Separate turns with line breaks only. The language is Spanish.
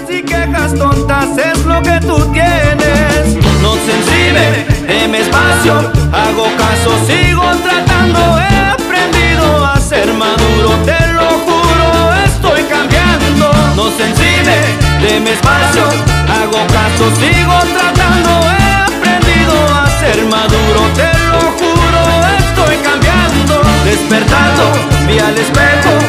y quejas tontas es lo que tú tienes. No sensible, deme espacio, hago caso, sigo tratando. He aprendido a ser maduro, te lo juro, estoy cambiando. No sensible, deme espacio, hago caso, sigo tratando. He aprendido a ser maduro, te lo juro, estoy cambiando. Despertando, vi al espejo,